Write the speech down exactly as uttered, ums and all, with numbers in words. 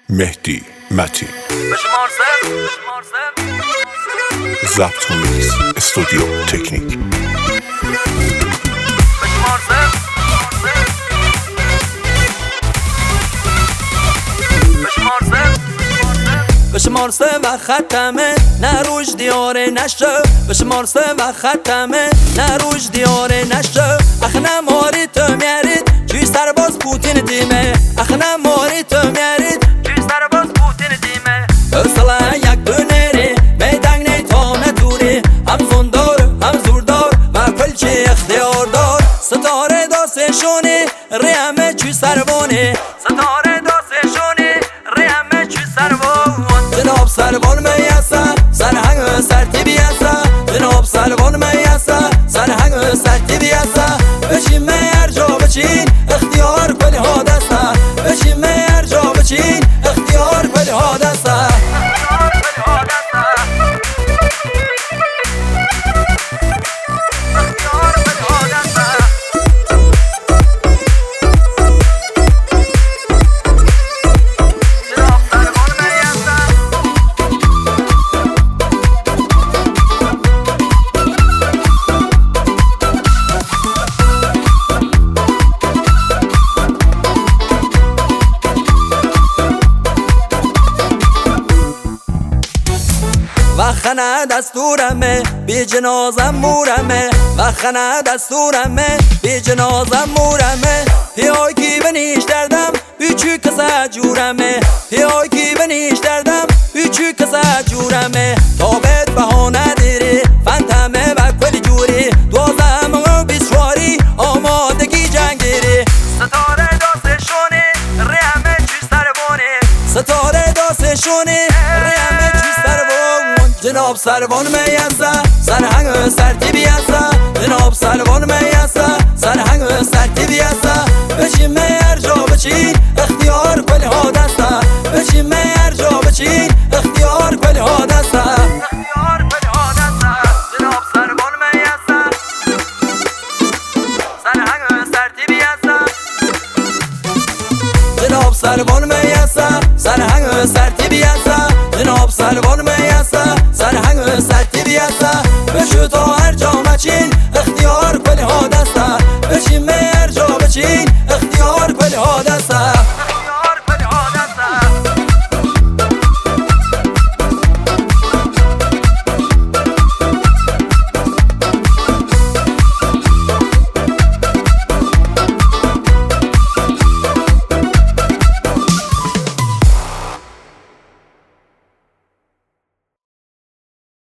مهدی متین ضبط و میکس استودیو تکنیک. بشمار سه و ختمه نه روش دیاره نشه، بشمار سه و ختمه نه روش دیاره نشه. اخنه ماری تو میارید چی سرباز پوتین دیمه، اخنه ماری تو میارید چی سرباز پوتین دیمه. اصلا یک دونری میدنگ نیتانه دوری، هم زندار هم زوردار و کلچی اختیار دار. ستاره داستشونی ریمه چی سربانی، ستاره داستشونی ریمه چی سربان. جناب سربان میسه سرهنگ سرتی بیسه، جناب سربان میسه سرهنگ سرتی بیسه. بچین مهر جا بچین اختیار کلی ها دسته، بچین مهر جا بچین اختیار کلی ها دسته. وخنه دستورمه بی جنازم مورمه، وخنه دستورمه بی جنازم مورمه. پیای کی بنیش دردم بیچی کسا جورمه، پیای کی بنیش دردم بیچی کسا جورمه. تابت بهانه دیری فنتمه و کلی جوری، دوازم و بیسواری آمادگی جنگیری. ستاره داستشونی ریمه چی سربانی، ستاره داستشونی ریمه چی سربانی. جناب سربان میسه سرهنگ سرتی بیسه، جناب سربان میسه سرهنگ سرتی بیسه. بچین مهر جا بچین اختیار کلی ها دسته، بچین مهر جا بچین اختیار کلی ها دسته، اختیار کلی ها دسته. جناب سربان میسه سرهنگ سرتی بیسه، جناب سربان میسه سرهنگ سرتی بیسه، جناب سربان میسه سرهنگ سرتی بیسه. بشو تا هر جا